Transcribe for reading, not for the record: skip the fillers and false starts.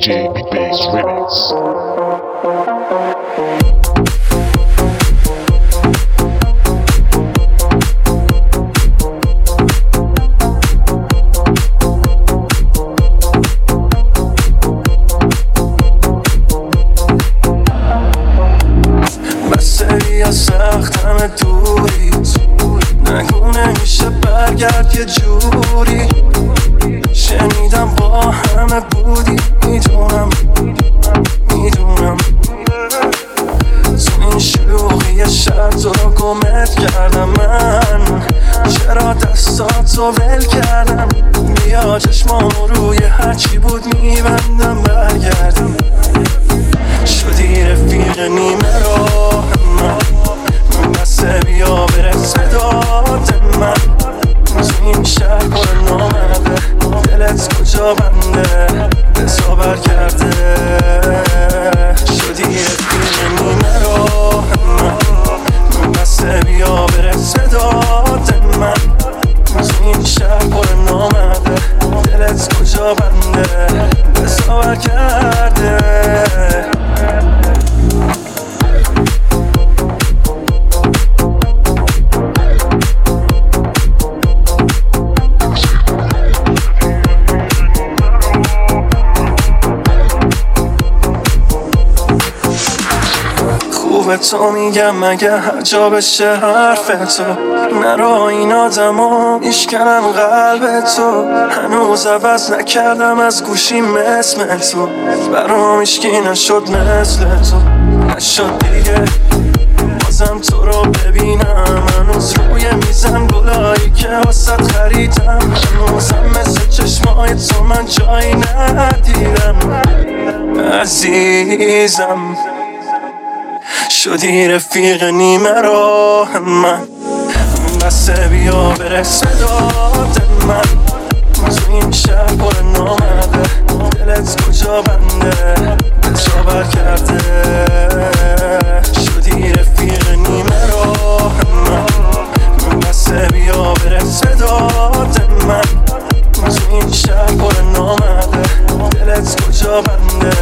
DJ Big Bass Remix. سخت همه دوریت نگو نمیشه برگرد یه جوری شنیدم با همه بودی میدونم تو این شلوغی شب تو رو گمت کردم من چرا دستاتو ول کردم بیا چشمامو روی هرچی بود میبندم برگردم شدی رفیق نیمه راه من بسه بیا برس داد من تو این شهر پر نامده دلت کجا بنده بزا کرده شدی رفیق نیمه راه من بسه بیا برس داد من تو این شهر پر نامده دلت کجا بنده بزا کرده به تو میگم مگه هر جا بشه حرف تو نرا این آدما میشکنن قلب تو هنوز عوض نکردم از گوشی مثل تو برام هیچکی نشد مثل تو نشد دیگه بازم تو رو ببینم هنوز روی میزم گلایی که واسط خریدم هنوزم مثل چشمای تو من جایی ندیدم عزیزم شدی رفیق نیمه راه من بسه بیا برس داد من تو این شهر پر نامده دلت کجا بنده بجا کرده شدی رفیق نیمه راه من بسه بیا برس داد من تو این شهر پر نامده دلت کجا بنده